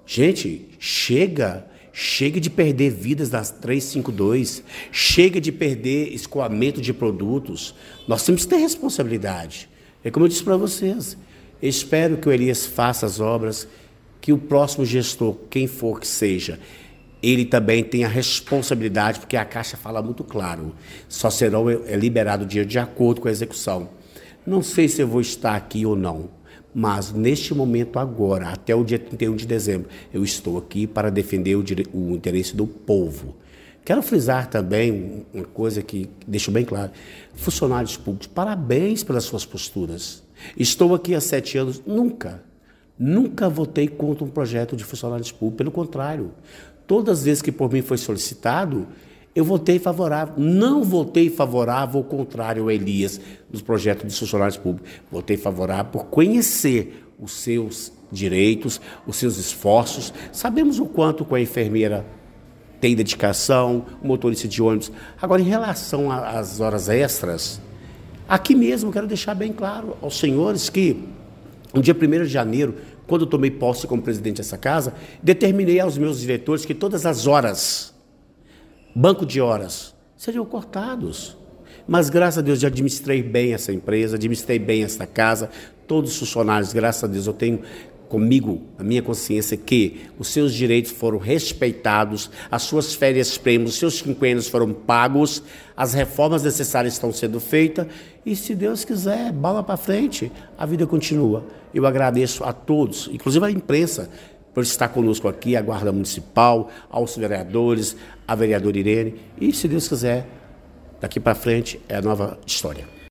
Gente, chega de perder vidas das 352, chega de perder escoamento de produtos. Nós temos que ter responsabilidade. É como eu disse para vocês, eu espero que o Elias faça as obras, que o próximo gestor, quem for que seja, ele também tenha responsabilidade, porque a Caixa fala muito claro, só serão liberados o dinheiro de acordo com a execução. Não sei se eu vou estar aqui ou não, mas neste momento agora, até o dia 31 de dezembro, eu estou aqui para defender o interesse do povo. Quero frisar também uma coisa que deixo bem claro. Funcionários públicos, parabéns pelas suas posturas. Estou aqui há 7 anos, nunca votei contra um projeto de funcionários públicos, pelo contrário. Todas as vezes que por mim foi solicitado, eu votei favorável. Não votei favorável ao contrário ao Elias, dos projetos dos funcionários públicos. Votei favorável por conhecer os seus direitos, os seus esforços. Sabemos o quanto com a enfermeira tem dedicação, o motorista de ônibus. Agora, em relação às horas extras, aqui mesmo quero deixar bem claro aos senhores que no dia 1º de janeiro, quando eu tomei posse como presidente dessa casa, determinei aos meus diretores que todas as horas, banco de horas, seriam cortados. Mas, graças a Deus, já administrei bem essa empresa, administrei bem essa casa, todos os funcionários, graças a Deus, eu tenho comigo, a minha consciência, que os seus direitos foram respeitados, as suas férias prêmios, os seus quinquênios foram pagos, as reformas necessárias estão sendo feitas e, se Deus quiser, bola para frente, a vida continua. Eu agradeço a todos, inclusive a imprensa, por estar conosco aqui, a Guarda Municipal, aos vereadores, a vereadora Irene, e, se Deus quiser, daqui para frente é a nova história.